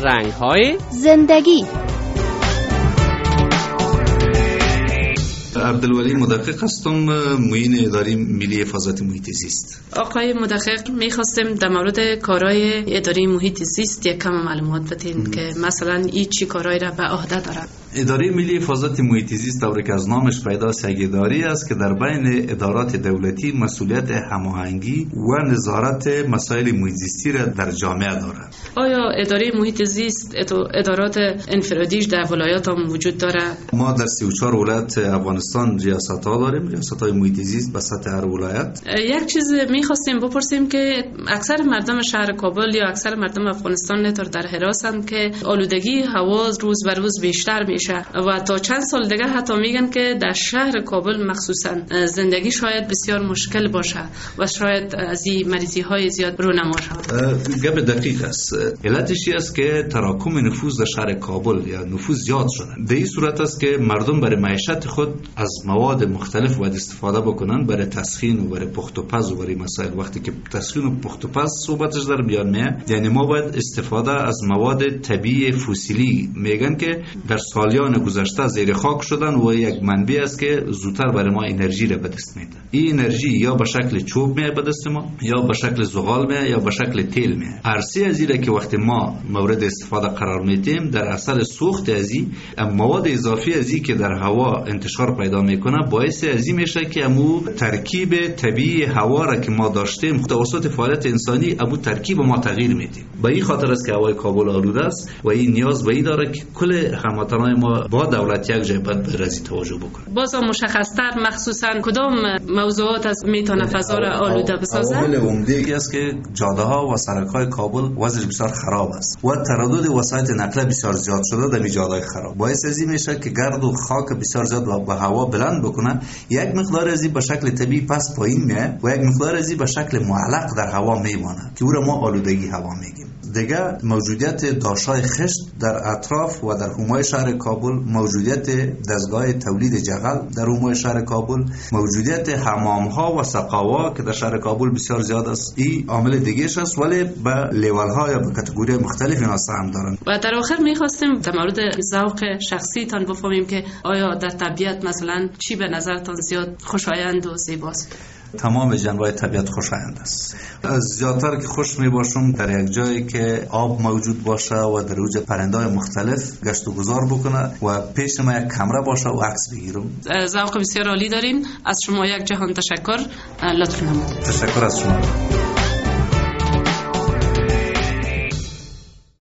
رنگ‌های زندگی. عبدالولی مدقق هستم، معین اداره ملی حفاظت محیط زیست. آقای مدقق، میخواستیم در مورد کارهای اداره محیط زیست یک کم معلومات بدین که مثلا این چی کارهایی را به عهده داره؟ اداره ملی حفاظت محیط زیست طوری که از نامش پیداست یک اداره است که در بین ادارات دولتی مسئولیت هماهنگی و نظارت مسائل محیط زیستی را در جامعه دارد. آیا اداره محیط زیست ادارات انفرادیش در ولایات هم وجود داره؟ ما در 34 ولایت افغانستان ریاست ها داریم، ریاست های محیط زیست به سطح هر ولایت. یک چیز میخواستیم بپرسیم که اکثر مردم شهر کابل یا اکثر مردم افغانستان نطور در حراسند که آلودگی هوا روز به روز بیشتر میشه و تا چند سال دیگه حتی میگن که در شهر کابل مخصوصا زندگی شاید بسیار مشکل باشه و شاید از این مریضی های زیاد رونما شود. گپ دقیق است. علتش است که تراکم نفوذ در شهر کابل یا نفوذ زیاد شده. در این صورت است که مردم برای معیشت خود از مواد مختلف باید استفاده بکنن برای تسخین و برای پخت و پز و برای مسائل. وقتی که تسخین و پخت و پز صحبتش در بیان میاد، یعنی ما باید استفاده از مواد طبیعی فسیلی. میگن که در سالیان گذشته زیر خاک شدن و یک منبع است که زودتر برای ما انرژی را به دست میده. این انرژی یا به شکل چوب میاد به دست ما، یا به شکل زغال میاد، یا به شکل تیل میاد. هر سه از اینا که وقتی ما مورد استفاده قرار میدیم، در اثر سوخت از این مواد اضافی از این که در هوا انتشار پیدا میکنه، باعث از این میشه که امو ترکیب طبیعی هوا را که ما داشتیم توسط فعالیت انسانی امو ترکیب ما تغییر میدیم. به این خاطر است که هوای کابل آلوده است و این نیاز به این داره که کل هموطنان ما با دولت یک جای باید به رزی توجه بکنه. باز مشخص‌تر مخصوصا کدام موضوعات از میتونه فضا را آلوده بسازه؟ عامل عمده است که جاده ها و سرک های کابل وضعش بسیار خراب است و تردد وسایط نقل بسیار زیاد شده در جاده های خراب. باعث از این میشه که گرد و خاک بسیار زیاد به هوا بلند بکنه. یک مقدار از این به شکل طبیعی پس پایین میاد و یک مقدار از این به شکل معلق در هوا میمانه که او را ما آلودگی هوا میگیم. دیگه موجودیت داشت‌های خشت در اطراف و در حومه شهر کابل، موجودیت دستگاه تولید جغل در حومه شهر کابل، موجودیت حمام‌ها و سقاوا که در شهر کابل بسیار زیاد است، این عامل دیگه‌اش است، ولی به لیول‌ها یا به کاتگوری مختلف اینا سهم دارن. و در آخر می‌خواستیم در مورد ذوق شخصی تان بفهمیم که آیا در طبیعت مثلا چی به نظرتان زیاد خوشایند و زیباست؟ تمام جنبه‌های طبیعت خوشایند است. از زیادتر که خوش می باشم در یک جایی که آب موجود باشه و در اوج پرنده‌های مختلف گشت و گذار بکنه و پیش ما یک کامera باشه و عکس بگیرم. ذوق بسیار عالی دارین. از شما یک جهان تشکر. لطف نمایید. تشکر از شما.